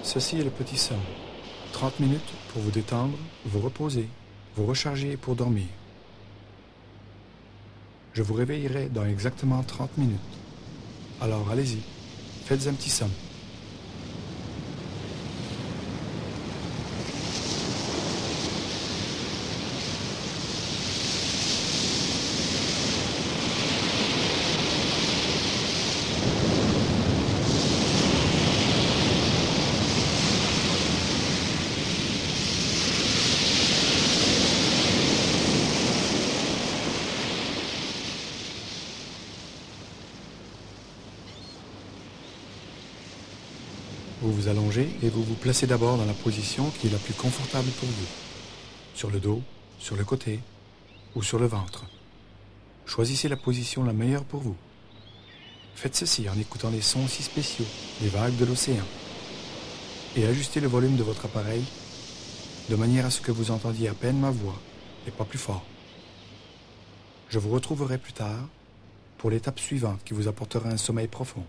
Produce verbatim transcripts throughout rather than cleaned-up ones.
Ceci est le petit somme. trente minutes pour vous détendre, vous reposer, vous recharger pour dormir. Je vous réveillerai dans exactement trente minutes. Alors allez-y, faites un petit somme. Vous vous allongez et vous vous placez d'abord dans la position qui est la plus confortable pour vous. Sur le dos, sur le côté ou sur le ventre. Choisissez la position la meilleure pour vous. Faites ceci en écoutant les sons si spéciaux, les vagues de l'océan. Et ajustez le volume de votre appareil de manière à ce que vous entendiez à peine ma voix et pas plus fort. Je vous retrouverai plus tard pour l'étape suivante qui vous apportera un sommeil profond.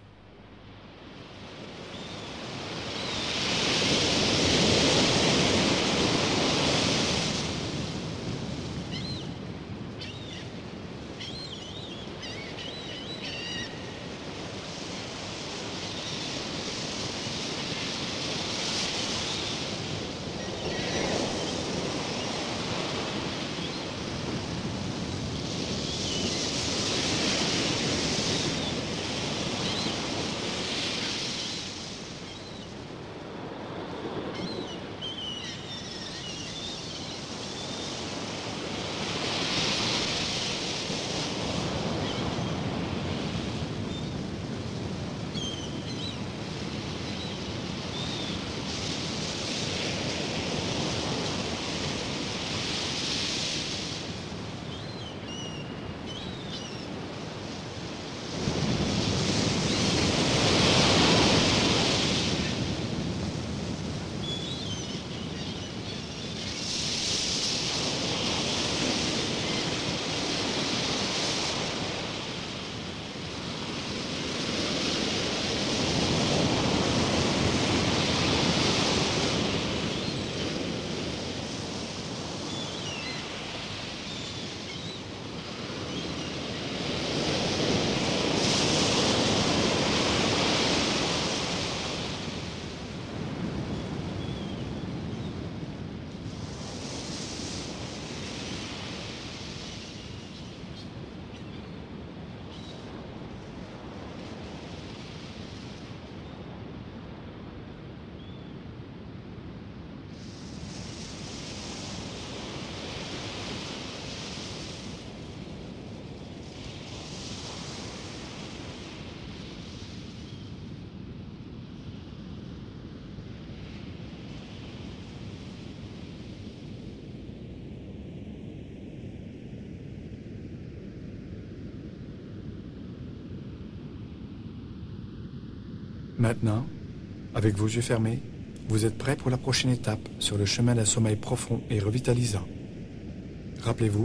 Maintenant, avec vos yeux fermés, vous êtes prêts pour la prochaine étape sur le chemin d'un sommeil profond et revitalisant. Rappelez-vous,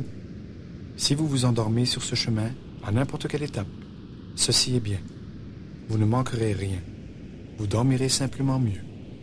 si vous vous endormez sur ce chemin, à n'importe quelle étape, ceci est bien. Vous ne manquerez rien. Vous dormirez simplement mieux.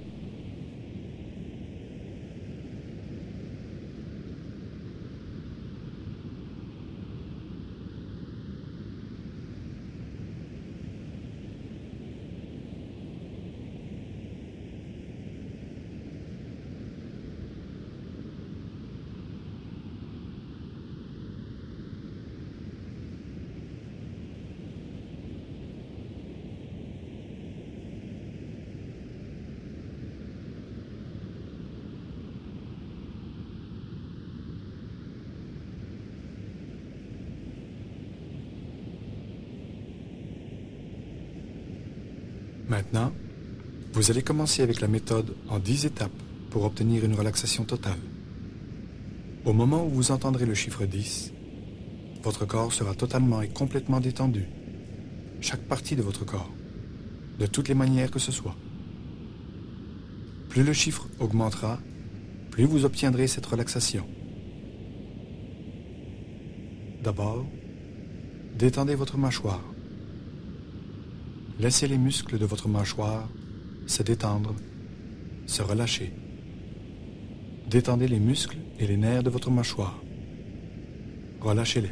Maintenant, vous allez commencer avec la méthode en dix étapes pour obtenir une relaxation totale. Au moment où vous entendrez le chiffre dix, votre corps sera totalement et complètement détendu. Chaque partie de votre corps, de toutes les manières que ce soit. Plus le chiffre augmentera, plus vous obtiendrez cette relaxation. D'abord, détendez votre mâchoire. Laissez les muscles de votre mâchoire se détendre se relâcher. Détendez les muscles et les nerfs de votre mâchoire. Relâchez-les.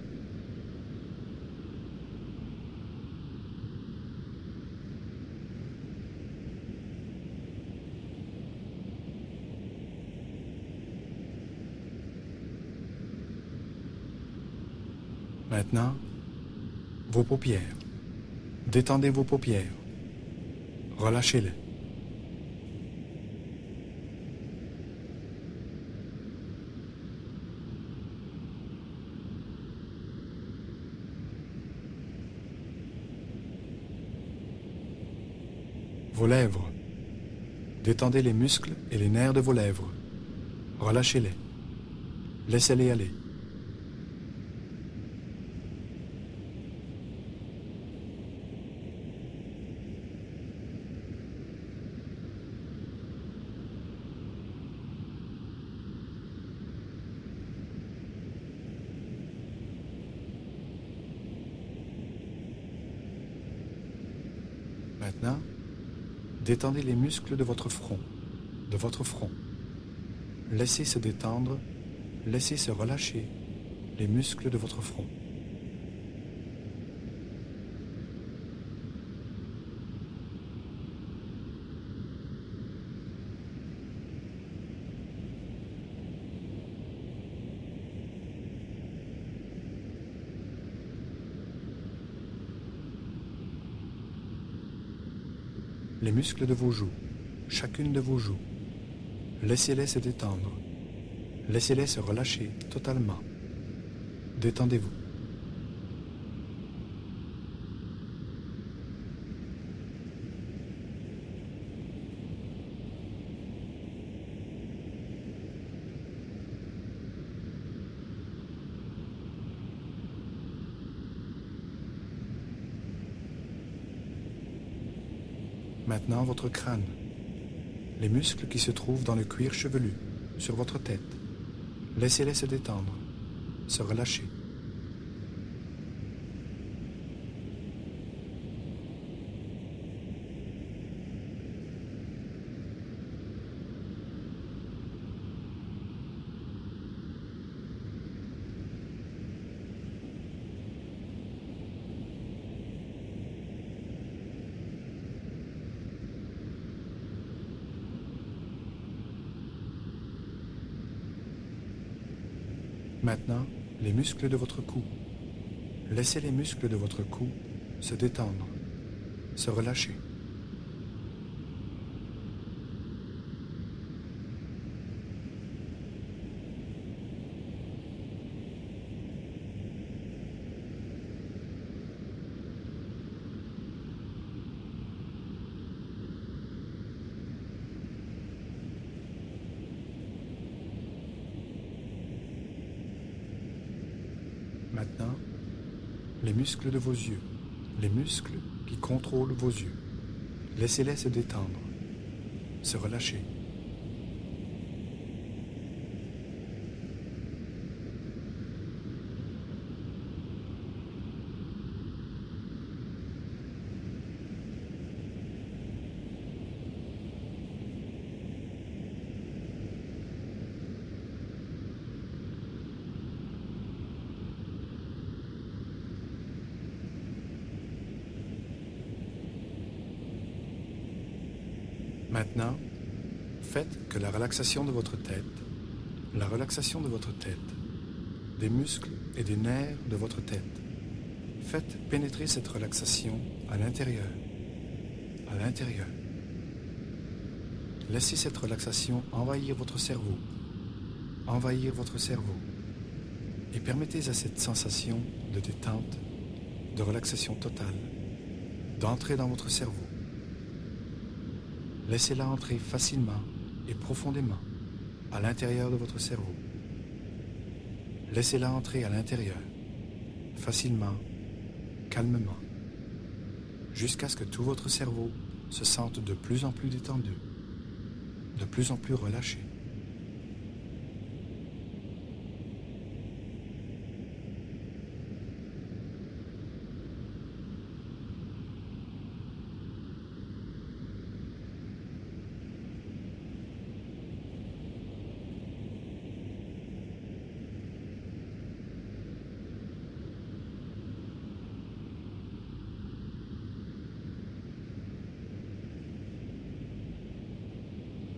Maintenant, vos paupières. Détendez vos paupières. Relâchez-les. Vos lèvres. Détendez les muscles et les nerfs de vos lèvres. Relâchez-les. Laissez-les aller. Maintenant, détendez les muscles de votre front, de votre front. Laissez se détendre, laissez se relâcher les muscles de votre front. Les muscles de vos joues, chacune de vos joues. Laissez-les se détendre. Laissez-les se relâcher totalement. Détendez-vous. Maintenant, votre crâne. Les muscles qui se trouvent dans le cuir chevelu, sur votre tête. Laissez-les se détendre, se relâcher. Maintenant, les muscles de votre cou. Laissez les muscles de votre cou se détendre, se relâcher. Maintenant, les muscles de vos yeux, les muscles qui contrôlent vos yeux. Laissez-les se détendre, se relâcher. Maintenant, faites que la relaxation de votre tête, la relaxation de votre tête, des muscles et des nerfs de votre tête, faites pénétrer cette relaxation à l'intérieur, à l'intérieur. Laissez cette relaxation envahir votre cerveau, envahir votre cerveau, et permettez à cette sensation de détente, de relaxation totale, d'entrer dans votre cerveau. Laissez-la entrer facilement et profondément à l'intérieur de votre cerveau. Laissez-la entrer à l'intérieur, facilement, calmement, jusqu'à ce que tout votre cerveau se sente de plus en plus détendu, de plus en plus relâché.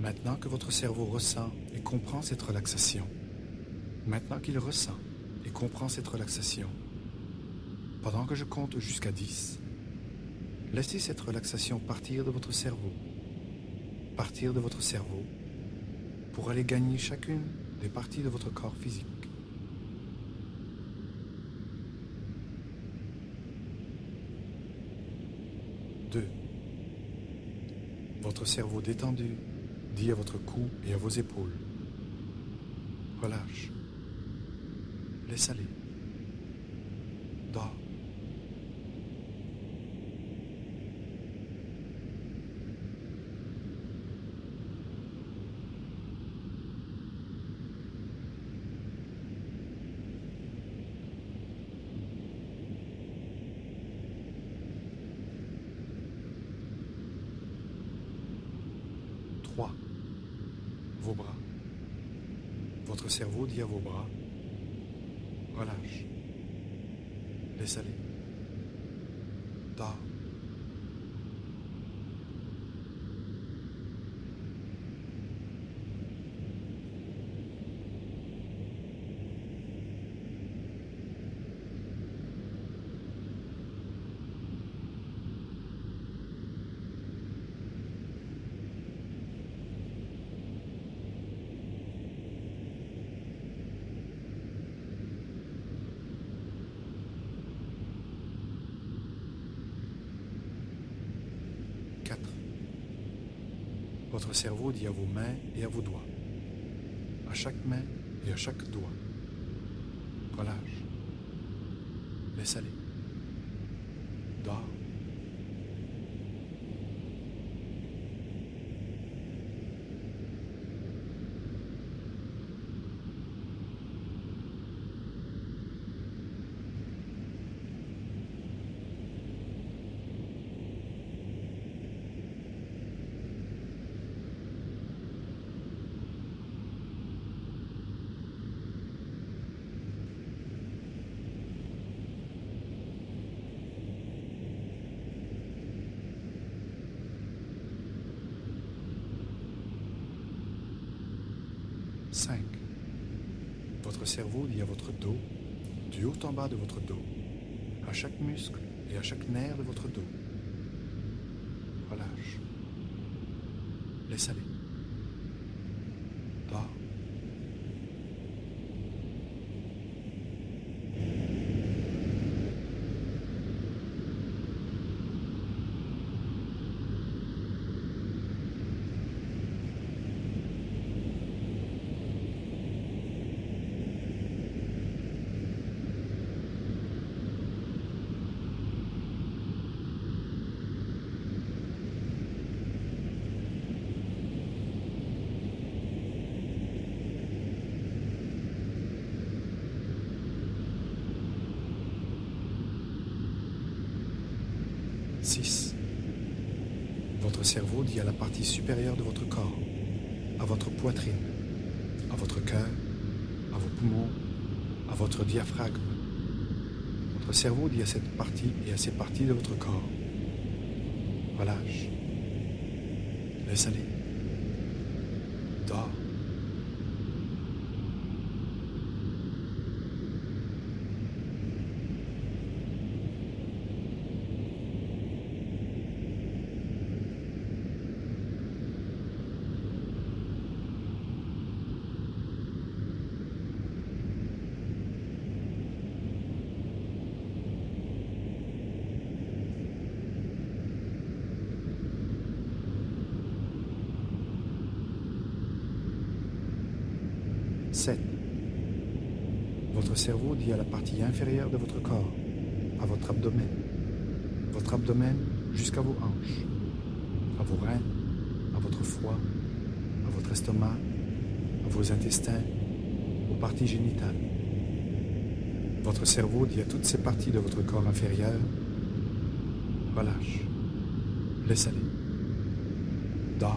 Maintenant que votre cerveau ressent et comprend cette relaxation, maintenant qu'il ressent et comprend cette relaxation, pendant que je compte jusqu'à dix, laissez cette relaxation partir de votre cerveau, partir de votre cerveau, pour aller gagner chacune des parties de votre corps physique. Deux. Votre cerveau détendu dit à votre cou et à vos épaules: relâche, laisse aller, dors. Trois. Vos bras. Votre cerveau dit à vos bras: relâche, laisse aller, dors. Quatre. Votre cerveau dit à vos mains et à vos doigts, à chaque main et à chaque doigt: relâche, laisse aller, dors. Cinq. Votre cerveau dit à votre dos, du haut en bas de votre dos, à chaque muscle et à chaque nerf de votre dos: relâche, laisse aller, dors. Six. Votre cerveau dit à la partie supérieure de votre corps, à votre poitrine, à votre cœur, à vos poumons, à votre diaphragme. Votre cerveau dit à cette partie et à ces parties de votre corps: relâche, laisse aller, dors. Sept. Votre cerveau dit à la partie inférieure de votre corps, à votre abdomen, votre abdomen jusqu'à vos hanches, à vos reins, à votre foie, à votre estomac, à vos intestins, aux parties génitales. Votre cerveau dit à toutes ces parties de votre corps inférieur: relâche, laisse aller, dors.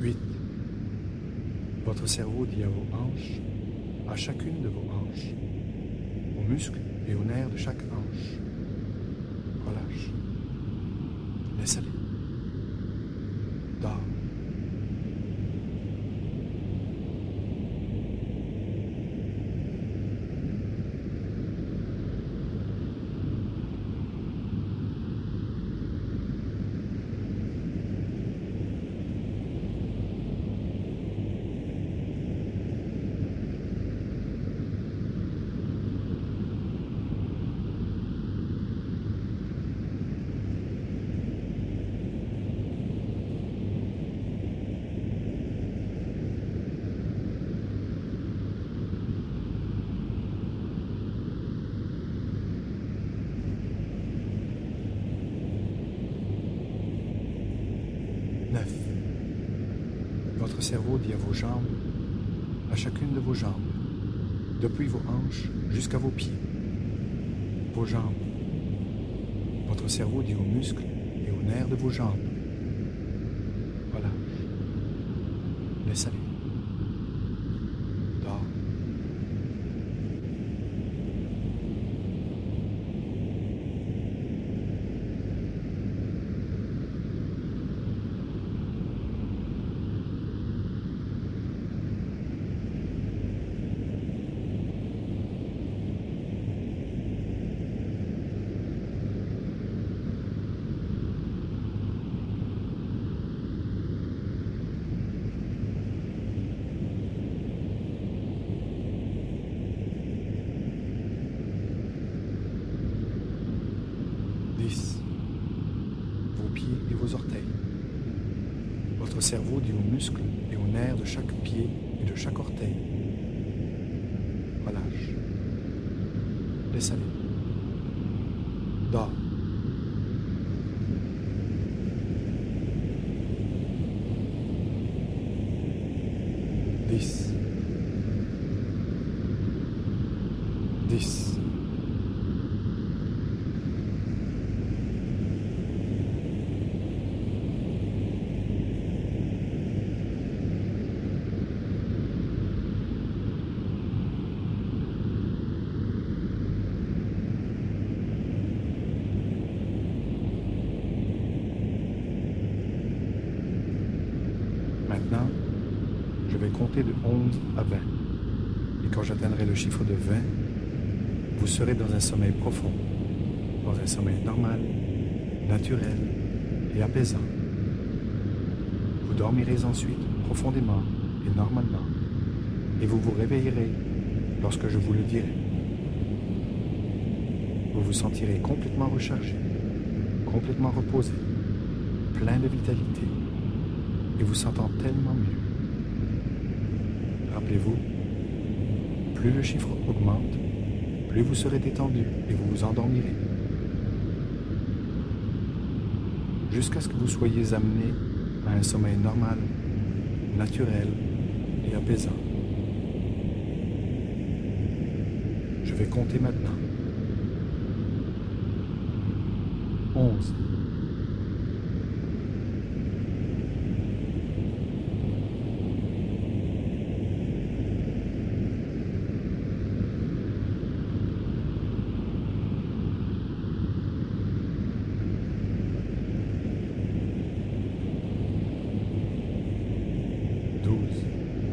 huit. Votre cerveau dit à vos hanches, à chacune de vos hanches, aux muscles et aux nerfs de chaque hanche. Relâche. Laisse aller. Dors. neuf. Votre cerveau dit à vos jambes, à chacune de vos jambes, depuis vos hanches jusqu'à vos pieds. Vos jambes. Votre cerveau dit aux muscles et aux nerfs de vos jambes. Relâche. Laisse aller. Dors. dix. Vos pieds et vos orteils. Votre cerveau dit aux muscles et aux nerfs de chaque pied et de chaque orteil. Relâche. Laisse aller. Dors. dix. dix. Maintenant, je vais compter de onze à vingt. Et quand j'atteindrai le chiffre de vingt, vous serez dans un sommeil profond, dans un sommeil normal, naturel et apaisant. Vous dormirez ensuite profondément et normalement, et vous vous réveillerez lorsque je vous le dirai. Vous vous sentirez complètement rechargé, complètement reposé, plein de vitalité, et vous sentant tellement mieux. Rappelez-vous, plus le chiffre augmente, plus vous serez détendu et vous vous endormirez. Jusqu'à ce que vous soyez amené à un sommeil normal, naturel et apaisant. Je vais compter maintenant. onze. douze.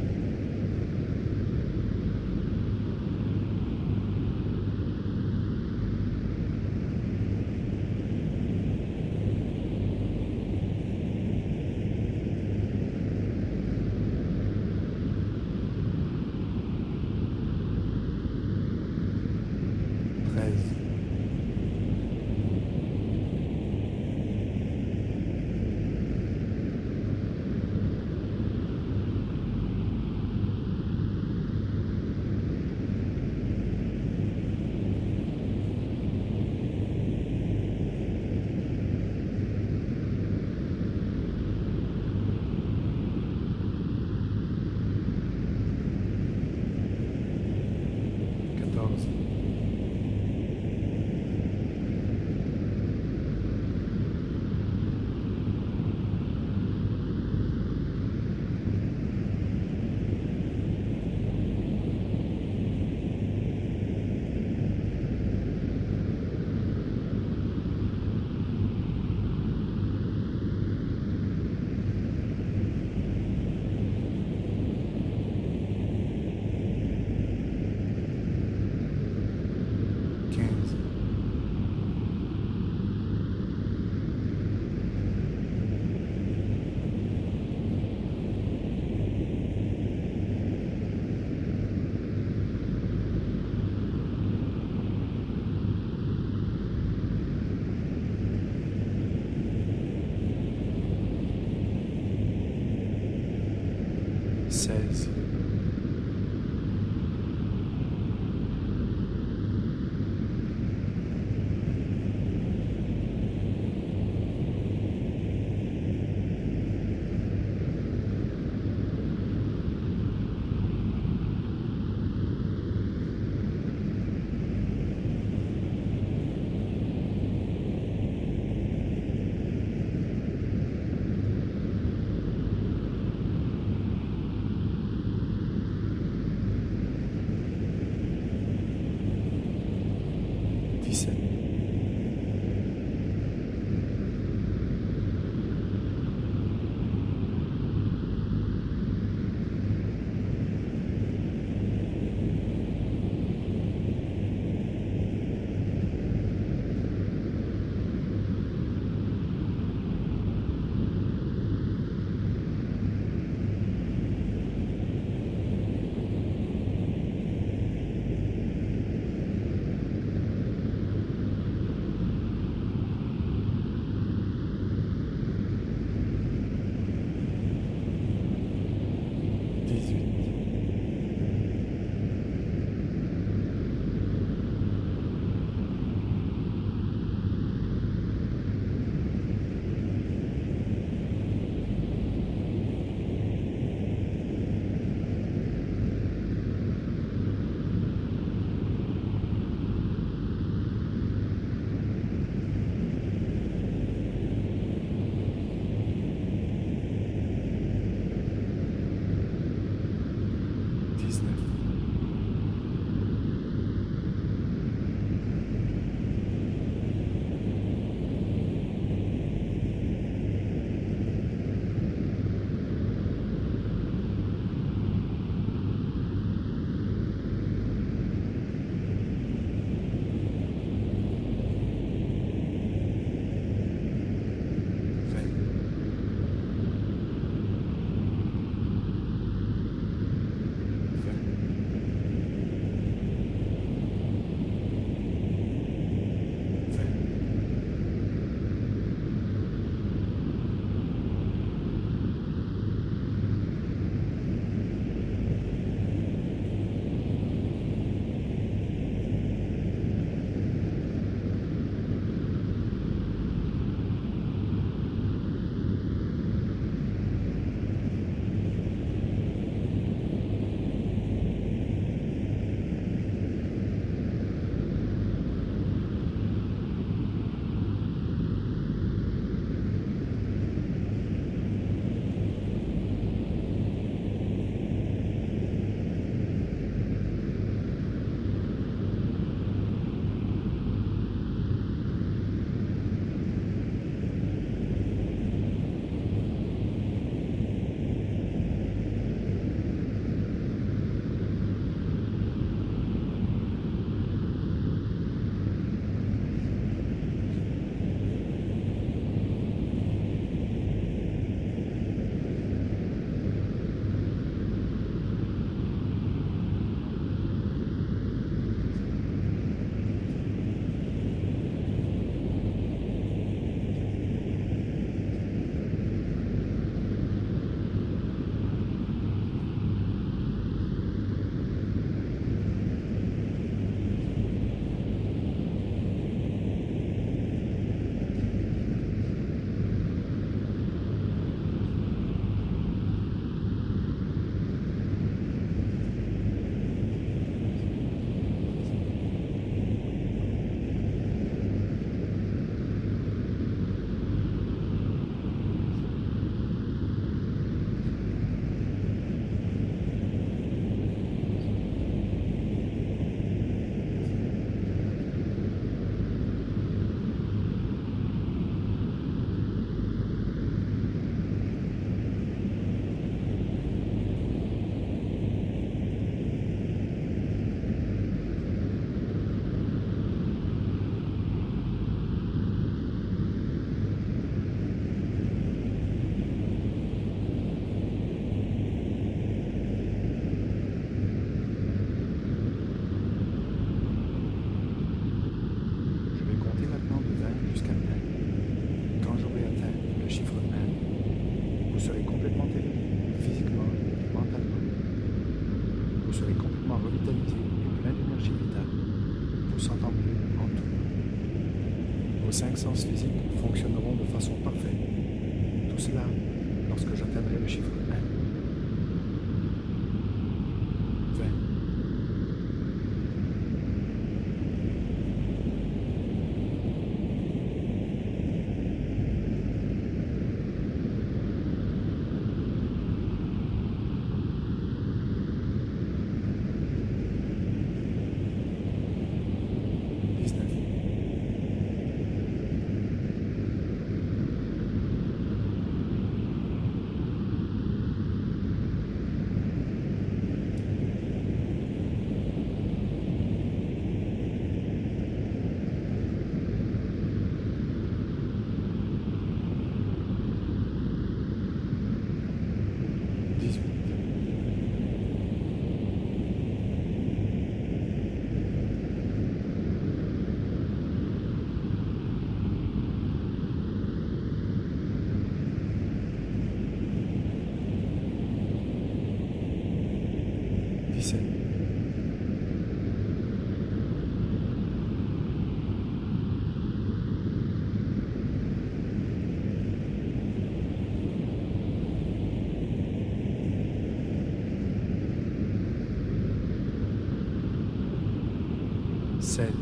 treize. seize. vitalité et plein d'énergie vitale, vous sentant mieux en tout. Vos cinq sens physiques fonctionneront de façon parfaite. Tout cela lorsque j'atteindrai le chiffre un. vingt. dix-sept. seize.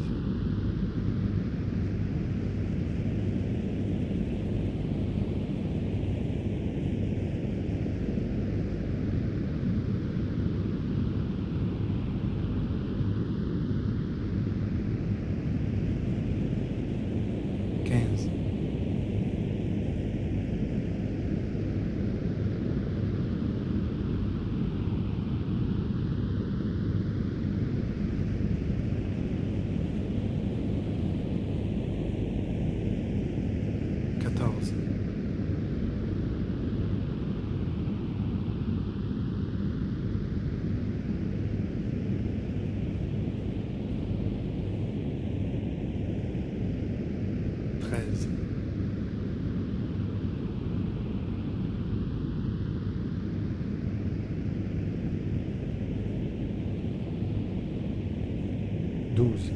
quinze. quatorze. treize. douze.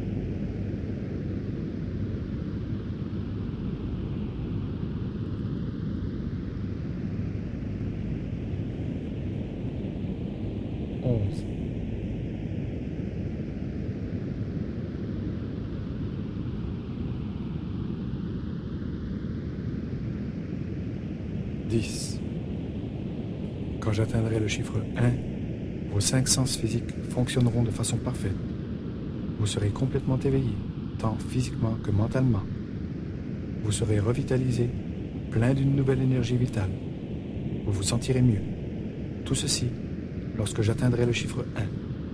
onze. dix. Quand j'atteindrai le chiffre un, vos cinq sens physiques fonctionneront de façon parfaite. Vous serez complètement éveillé, tant physiquement que mentalement. Vous serez revitalisé, plein d'une nouvelle énergie vitale. Vous vous sentirez mieux. Tout ceci lorsque j'atteindrai le chiffre un.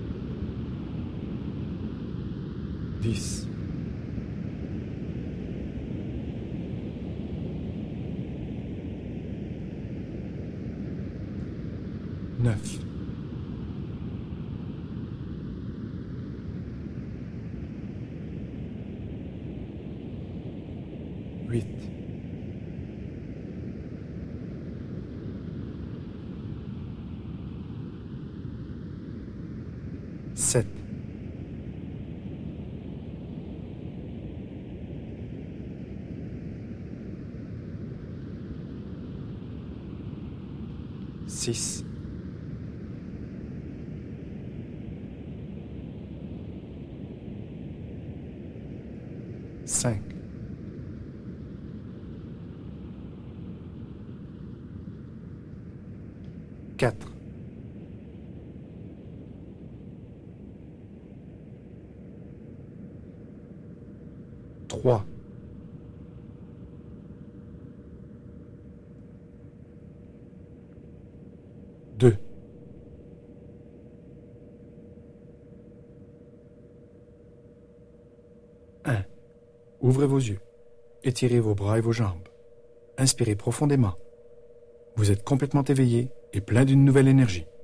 dix. neuf. huit. sept. six. cinq. quatre. trois. deux. un. Ouvrez vos yeux. Étirez vos bras et vos jambes. Inspirez profondément. Vous êtes complètement éveillé et plein d'une nouvelle énergie.